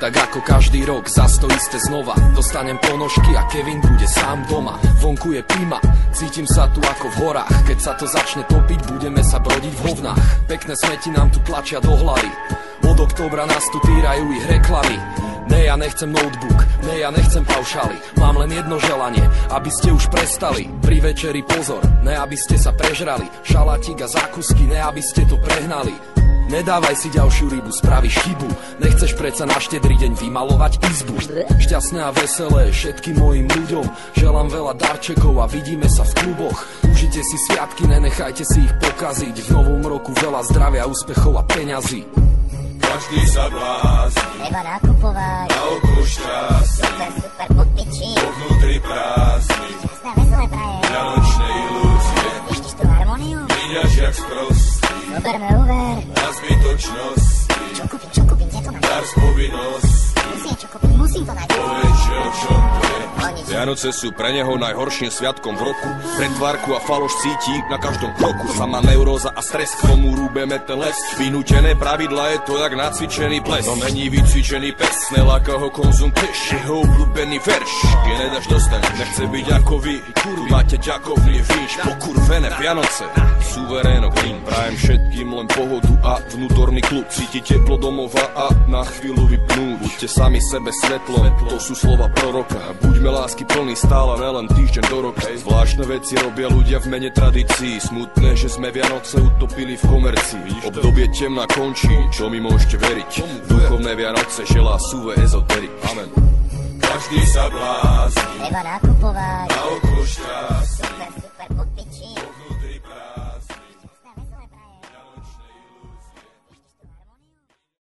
tak ako každý rok, zas to isté znova. Dostanem ponožky a Kevin bude sám doma. Vonku je plima, cítim sa tu ako v horách. Keď sa to začne topiť, budeme sa brodiť v hovnách. Pekné smeti nám tu tlačia do hlavy. Od októbra nás tu týrajú ich reklamy. Ne, ja nechcem notebook, ne, ja nechcem paušály. Mám len jedno želanie, aby ste už prestali. Pri večeri pozor, ne, aby ste sa prežrali. Šalátik a zákusky, ne, aby ste to prehnali. Nedávaj si ďalšiu rybu, spravíš chybu. Nechceš predsa na štedrý deň vymalovať izbu. Šťastné a veselé všetkým mojim ľuďom. Želám veľa darčekov a vidíme sa v kluboch. Užite si sviatky, nenechajte si ich pokaziť. V novom roku veľa zdravia, úspechov a peňazí. Každý sa blázni, treba nakupovať, na okolo šťastný, super, super, pod piči, vo vnútri prázdny, šťastné a veselé praje, vianočné ilúzie, vidíš tú harmóniu, míňaš jak sprostý, zoberme úver, na zbytočnosti, čo kúpim, kde to nájdem, dar z povinnosti, musím to nájsť, povedz, že o čom to je. Vianoce sú pre neho najhorším sviatkom v roku. Pretvárku a faloš cíti na každom kroku. Sama neuróza a stres, k tomu rúbeme ten les. Vynútené pravidla, je to jak nacvičený ples. No není vycvičený pes, neláka ho konzum peš. Jeho obľúbený verš, keď nedáš dostaň, nechce byť ako vy. Tu máte ďakovný vinč, pokurvené Vianoce. Suveréno klín, prajem všetkým len pohodu a vnútorný kľud. Cíti teplo domova a na chvíľu vypnúť. Buďte sami sebe svetlom, to sú slova proroka. Buďme lásky plný stále, nelen týždeň do roka. Zvláštne veci robia ľudia v mene tradícií. Smutné, že sme Vianoce utopili v komercii. Obdobie temná končí, čo mi môžete veriť. Duchovné Vianoce želá Suve ezoterik. Amen. Každý sa blázni, treba nakupovať, na okolo